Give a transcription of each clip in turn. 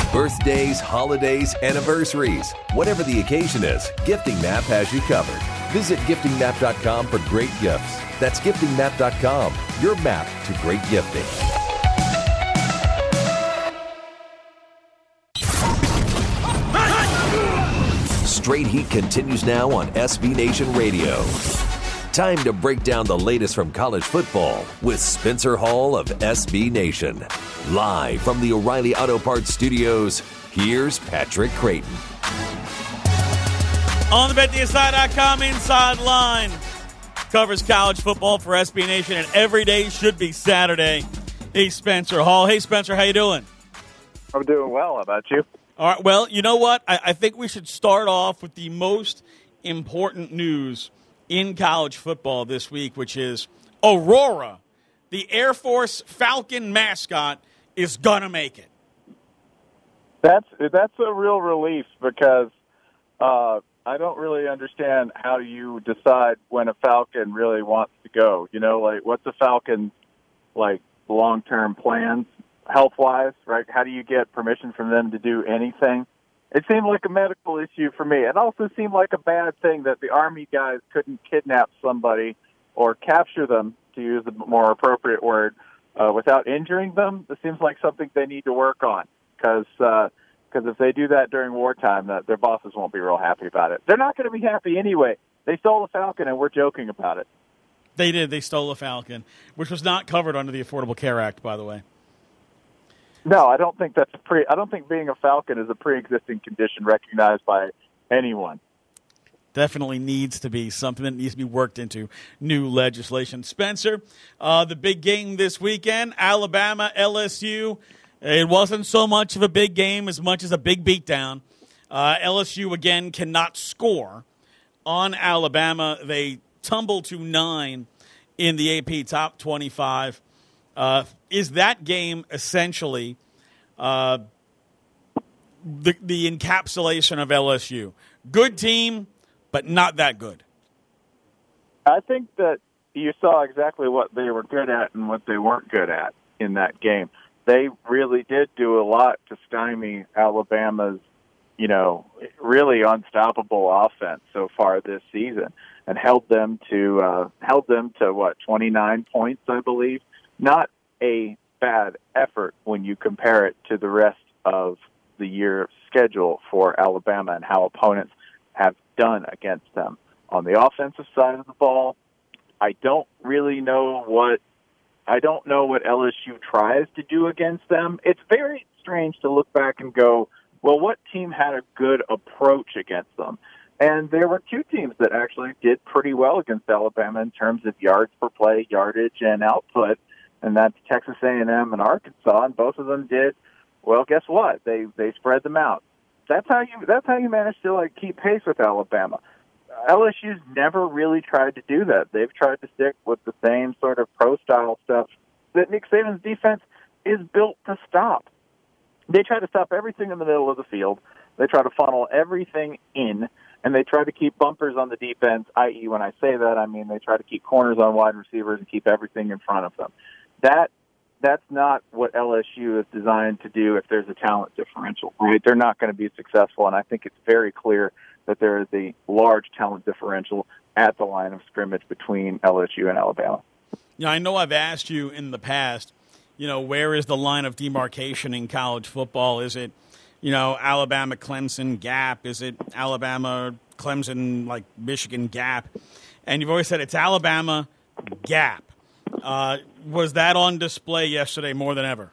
Birthdays, holidays, anniversaries. Whatever the occasion is, Gifting Map has you covered. Visit giftingmap.com for great gifts. That's giftingmap.com, your map to great gifting. Straight Heat continues now on SB Nation Radio. Time to break down the latest from college football with Spencer Hall of SB Nation. Live from the O'Reilly Auto Parts Studios, here's Patrick Creighton. On the BetDSI.com Inside Line covers college football for SB Nation, and every day should be Saturday. Hey, Spencer Hall. Hey, Spencer, how you doing? I'm doing well. How about you? All right, well, you know what? I think we should start off with the most important news in college football this week, which is Aurora, the Air Force Falcon mascot, is going to make it. That's a real relief because I don't really understand how you decide when a Falcon really wants to go. You know, like what's a Falcon's like long-term plans health-wise, right? How do you get permission from them to do anything? It seemed like a medical issue for me. It also seemed like a bad thing that the Army guys couldn't kidnap somebody or capture them, to use a more appropriate word, without injuring them. It seems like something they need to work on because if they do that during wartime, their bosses won't be real happy about it. They're not going to be happy anyway. They stole the Falcon, and we're joking about it. They did. They stole a Falcon, which was not covered under the Affordable Care Act, by the way. No, I don't think that's I don't think being a Falcon is a pre-existing condition recognized by anyone. Definitely needs to be something that needs to be worked into new legislation. Spencer, the big game this weekend, Alabama, LSU. It wasn't so much of a big game as much as a big beatdown. LSU, again, cannot score on Alabama. They tumble to 9 in the AP Top 25. Is that game essentially the encapsulation of LSU? Good team, but not that good. I think that you saw exactly what they were good at and what they weren't good at in that game. They really did do a lot to stymie Alabama's, really unstoppable offense so far this season, and held them to 29 points, I believe. Not a bad effort when you compare it to the rest of the year schedule for Alabama and how opponents have done against them. On the offensive side of the ball, I don't know what LSU tries to do against them. It's very strange to look back and go, well, what team had a good approach against them? And there were two teams that actually did pretty well against Alabama in terms of yards per play, yardage, and output, and that's Texas A&M and Arkansas, and both of them did, well, guess what? They spread them out. That's how you manage to keep pace with Alabama. LSU's never really tried to do that. They've tried to stick with the same sort of pro-style stuff that Nick Saban's defense is built to stop. They try to stop everything in the middle of the field. They try to funnel everything in, and they try to keep bumpers on the defense, i.e., when I say that, I mean they try to keep corners on wide receivers and keep everything in front of them. That's not what LSU is designed to do if there's a talent differential, right? They're not going to be successful, and I think it's very clear that there is a large talent differential at the line of scrimmage between LSU and Alabama. Yeah, I know I've asked you in the past, where is the line of demarcation in college football? Is it, Alabama, Clemson gap? Is it Alabama, Clemson, Michigan gap? And you've always said it's Alabama gap. Was that on display yesterday more than ever?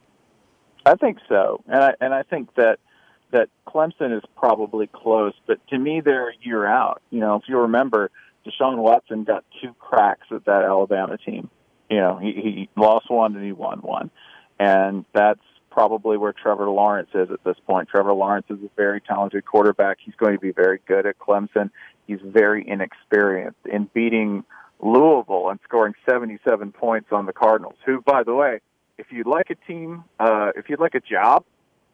I think so, and I think that Clemson is probably close, but to me they're a year out. If you remember, Deshaun Watson got 2 cracks at that Alabama team. He lost one and he won one, and that's probably where Trevor Lawrence is at this point. Trevor Lawrence is a very talented quarterback. He's going to be very good at Clemson. He's very inexperienced in beating Louisville and scoring 77 points on the Cardinals, who, by the way, if you'd like a team, if you'd like a job,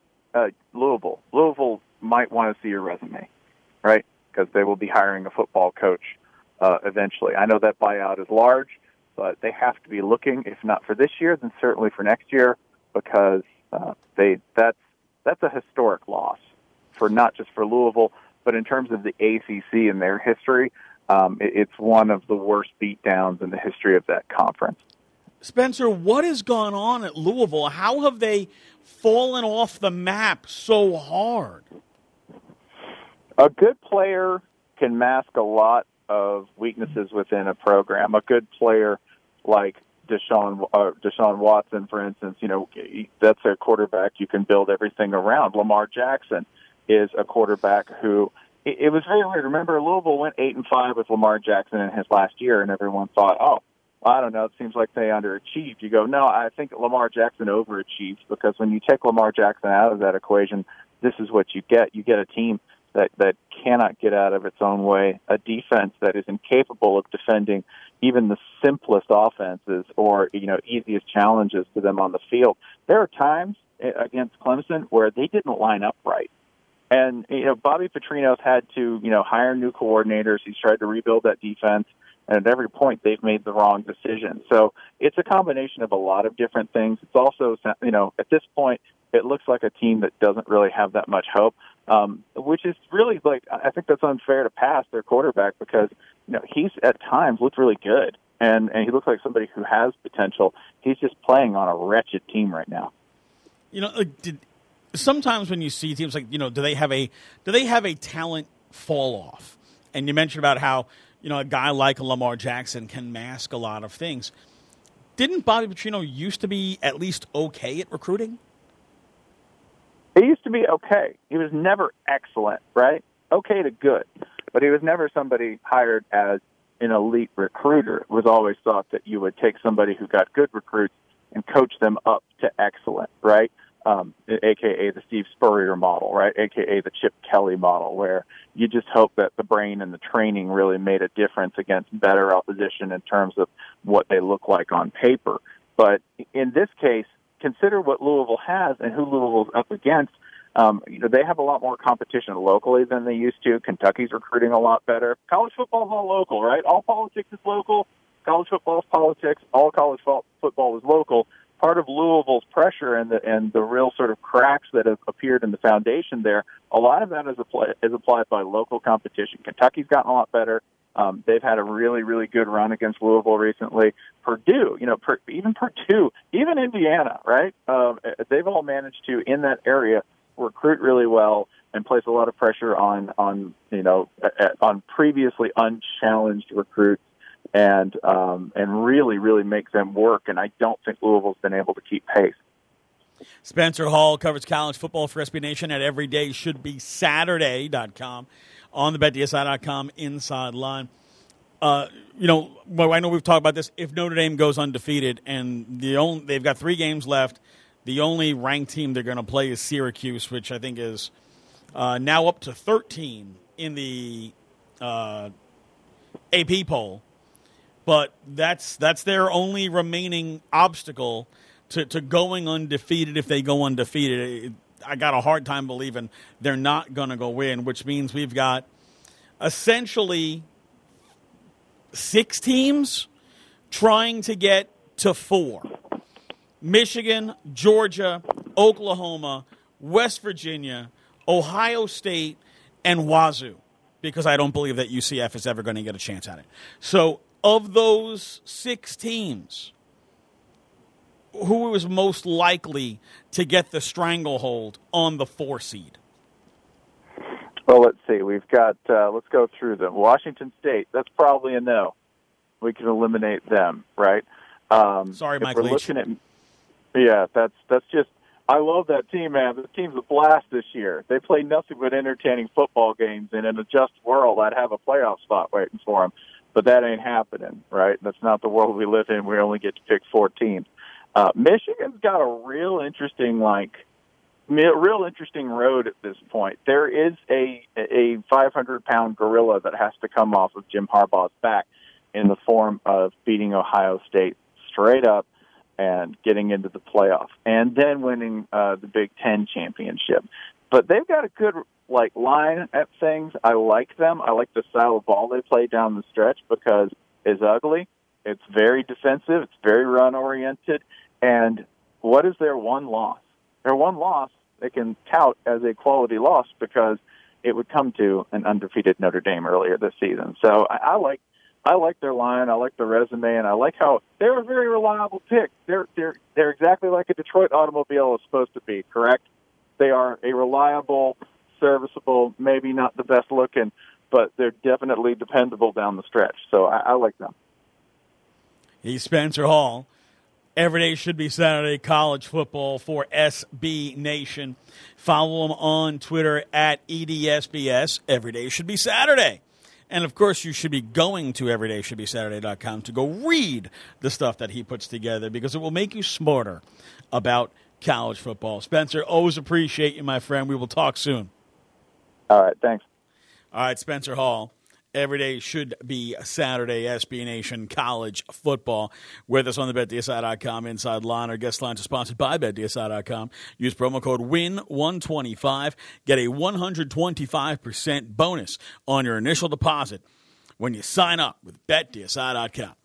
Louisville might want to see your resume, right? Because they will be hiring a football coach eventually. I know that buyout is large, but they have to be looking, if not for this year, then certainly for next year, because that's a historic loss for not just for Louisville, but in terms of the ACC and their history. It's one of the worst beatdowns in the history of that conference. Spencer, what has gone on at Louisville? How have they fallen off the map so hard? A good player can mask a lot of weaknesses within a program. A good player like Deshaun Watson, for instance, that's a quarterback you can build everything around. Lamar Jackson is a quarterback who it was very weird. Remember, Louisville went 8-5 with Lamar Jackson in his last year, and everyone thought, oh, I don't know, it seems like they underachieved. You go, no, I think Lamar Jackson overachieved, because when you take Lamar Jackson out of that equation, this is what you get. You get a team that cannot get out of its own way, a defense that is incapable of defending even the simplest offenses or, easiest challenges to them on the field. There are times against Clemson where they didn't line up right. And, Bobby Petrino's had to, hire new coordinators. He's tried to rebuild that defense. And at every point, they've made the wrong decision. So it's a combination of a lot of different things. It's also, at this point, it looks like a team that doesn't really have that much hope, which is really, I think that's unfair to pass their quarterback, because, he's at times looked really good. And he looks like somebody who has potential. He's just playing on a wretched team right now. Sometimes when you see teams do they have a talent fall off? And you mentioned about how, a guy like Lamar Jackson can mask a lot of things. Didn't Bobby Petrino used to be at least okay at recruiting? He used to be okay. He was never excellent, right? Okay to good. But he was never somebody hired as an elite recruiter. It was always thought that you would take somebody who got good recruits and coach them up to excellent, right? A.k.a. the Steve Spurrier model, right? A.k.a. the Chip Kelly model, where you just hope that the brain and the training really made a difference against better opposition in terms of what they look like on paper. But in this case, consider what Louisville has and who Louisville's up against. They have a lot more competition locally than they used to. Kentucky's recruiting a lot better. College football is all local, right? All politics is local. College football is politics. All college football is local. Part of Louisville's pressure and the real sort of cracks that have appeared in the foundation there, a lot of that is applied by local competition. Kentucky's gotten a lot better. They've had a really, really good run against Louisville recently. Purdue, even Purdue, even Indiana, right? They've all managed to, in that area, recruit really well and place a lot of pressure on previously unchallenged recruits. And really, really make them work. And I don't think Louisville's been able to keep pace. Spencer Hall covers college football for SB Nation at everydayshouldbesaturday.com, on the BetDSI.com inside line. I know we've talked about this. If Notre Dame goes undefeated and they've got 3 games left, the only ranked team they're going to play is Syracuse, which I think is now up to 13 in the AP poll. But that's their only remaining obstacle to going undefeated. If they go undefeated, I got a hard time believing they're not going to go in, which means we've got essentially 6 teams trying to get to 4. Michigan, Georgia, Oklahoma, West Virginia, Ohio State, and Wazoo, because I don't believe that UCF is ever going to get a chance at it. So of those 6 teams, who is most likely to get the stranglehold on the 4 seed? Well, let's see. We've got, let's go through them. Washington State, that's probably a no. We can eliminate them, right? Sorry, Mike Leach. That's just, I love that team, man. The team's a blast this year. They play nothing but entertaining football games, and in a just world, I'd have a playoff spot waiting for them. But that ain't happening, right? That's not the world we live in. We only get to pick 4 teams. Michigan's got a real interesting road at this point. There is a 500-pound gorilla that has to come off of Jim Harbaugh's back in the form of beating Ohio State straight up and getting into the playoff, and then winning the Big Ten championship. But they've got a good line at things. I like them. I like the style of ball they play down the stretch because it's ugly. It's very defensive. It's very run-oriented. And what is their one loss? Their one loss tout as a quality loss because it would come to an undefeated Notre Dame earlier this season. So I like their line, I like their resume, and I like how they're a very reliable pick. They're exactly like a Detroit automobile is supposed to be, correct? They are a reliable, serviceable, maybe not the best looking, but they're definitely dependable down the stretch. So I like them. He's Spencer Hall. Every day should be Saturday college football for SB Nation. Follow him on Twitter at EDSBS. Every day should be Saturday. And, of course, you should be going to everydayshouldbesaturday.com to go read the stuff that he puts together because it will make you smarter about college football. Spencer, always appreciate you, my friend. We will talk soon. All right, thanks. All right, Spencer Hall. Every day should be Saturday, SB Nation college football. With us on the BetDSI.com Inside Line. Our guest lines are sponsored by BetDSI.com. Use promo code WIN125. Get a 125% bonus on your initial deposit when you sign up with BetDSI.com.